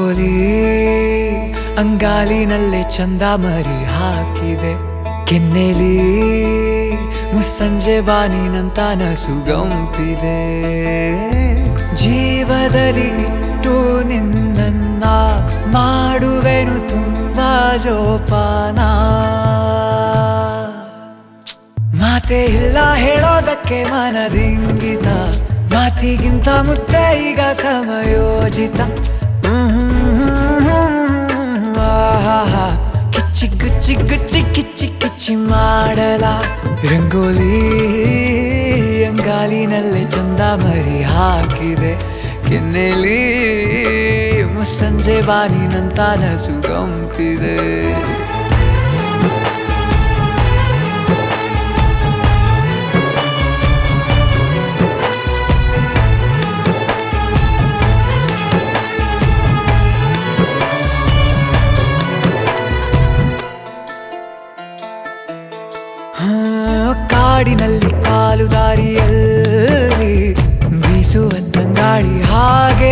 ರಂಗೋಲಿ ಅಂಗಾಲಿನಲ್ಲೇ ಚಂದ ಮರಿ ಹಾಕಿದೆ ಕೆನ್ನೆಲಿ ಮುಸ್ಸಂಜೆ ಬಾನಿನಂತ ನಸುಗಂಪಿದೆ ಜೀವದಲ್ಲಿ ಇಟ್ಟು ನಿನ್ನ ಮಾಡುವೆನು ತುಂಬಾ ಜೋಪಾನ ಮಾತೆ ಇಲ್ಲ ಹೇಳೋದಕ್ಕೆ ಮನದಿಂಗಿತ ಮಾತಿಗಿಂತ ಮುತ್ತೆ ಈಗ ಸಮಯೋಜಿತ ಕಿಚ್ಚಿ ಗುಚ್ಚಿ ಗುಚ್ಚಿ ಕಿಚ್ಚಿ ಕಿಚ್ಚಿ ಮಾಡಲ ರಂಗೋಲಿ ಅಂಗಾಲಿನಲ್ಲೇ ಚಂದ ಮರಿ ಹಾಕಿದೆ ಕೆನ್ನೆಲಿ ಮುಸ್ಸಂಜೆ ಬಾನಿನಂತ ನಸುಗಂಪಿದೆ ಕಾಡಿನಲ್ಲಿ ಕಾಲು ದಾರಿಯಲ್ಲಿ ಬೀಸುವಂತ ಗಾಳಿ ಹಾಗೆ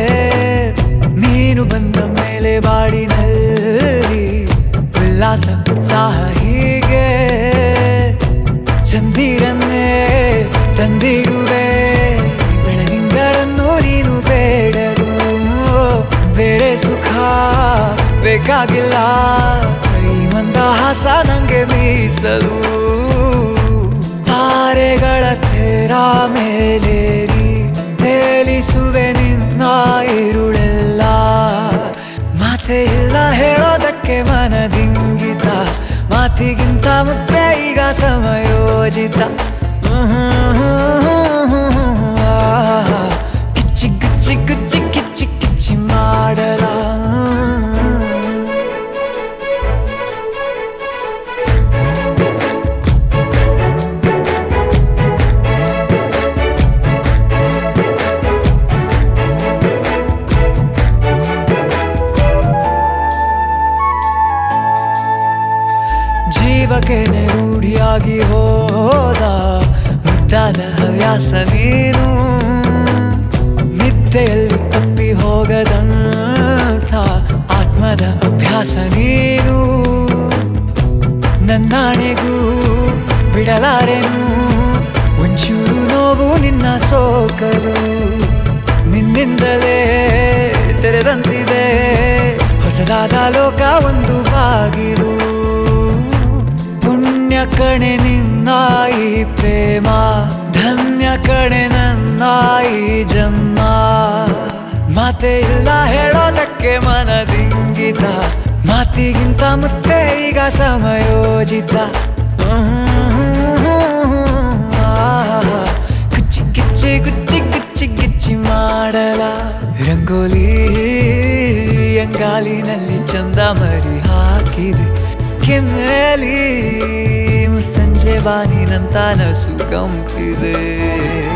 ನೀನು ಬಂದ ಮೇಲೆ ಬಾಡಿನಲ್ಲಿ ಉಲ್ಲಾಸ ಉತ್ಸಾಹ ಹೀಗೆ ಚಂದಿರನ್ನೇ ತಂದಿಡುವೆ ಬೆಳದಿಂಗಳನ್ನು ನೀನು ಬೇಡಲು ಬೇರೆ ಸುಖ ಬೇಕಾಗಿಲ್ಲ ಈ ಮಂದಹಾಸ ನಂಗೆ ಮೀಸಲು ತಾರೆಗಳ ತೇರ ಮೇಲೇರಿ ತೇಲಿಸುವೆ ನಿನ್ನ ಇರುಳೆಲ್ಲ ಮಾತೆ ಇಲ್ಲ ಹೇಳೋದಕ್ಕೆ ಮನದಿಂಗಿತ ಮಾತಿಗಿಂತ ಮುತ್ತೆ ಈಗ ಸಮಯೋಜಿತ ಕಿಚ್ಚಿ ಗುಚ್ಚಿ ಗುಚ್ಚಿ ಕಿಚ್ಚಿ ಕಿಚ್ಚಿ ಮಾಡಲ ಜೀವಕ್ಕೆ ರೂಢಿಯಾಗಿ ಹೋದ ಮುದ್ದಾದ ಹವ್ಯಾಸ ನೀನು ನಿದ್ದೆಯಲ್ಲಿ ತಪ್ಪಿ ಹೋಗದಂಥ ಆತ್ಮದ ಅಭ್ಯಾಸ ನೀನು ನನ್ನಾಣೆಗೂ ಬಿಡಲಾರೆನು ಒಂಚೂರು ನೋವು ನಿನ್ನ ಸೋಕಲು ನಿನ್ನಿಂದಲೇ ತೆರೆದಂತಿದೆ ಹೊಸದಾದ ಲೋಕ ಒಂದು ಬಾಗಿಲು ಪುಣ್ಯ ಕಣೆ ನಿನ್ನ ಈ ಪ್ರೇಮ ಧನ್ಯ ಕಣೆ ನನ್ನ ಈ ಜನ್ಮ ಮಾತೆ ಇಲ್ಲ ಹೇಳೋದಕ್ಕೆ ಮನದಿಂಗಿತ ಮಾತಿಗಿಂತ ಮುತ್ತೆ ಈಗ ಸಮಯೋಜಿತ ಗುಚ್ಚಿ ಗಿಚ್ಚಿ ಗುಚ್ಚಿ ಗುಚ್ಚಿ ಗಿಚ್ಚಿ ಮಾಡಲ ರಂಗೋಲಿ ಅಂಗಾಲಿನಲ್ಲಿ ಚಂದ ಮರಿ ಹಾಕಿದೆ ಕೆನ್ನೆಲಿ ಮುಸ್ಸಂಜೆ ಬಾನಿನಂತ ನಸುಗಂಪಿದೆ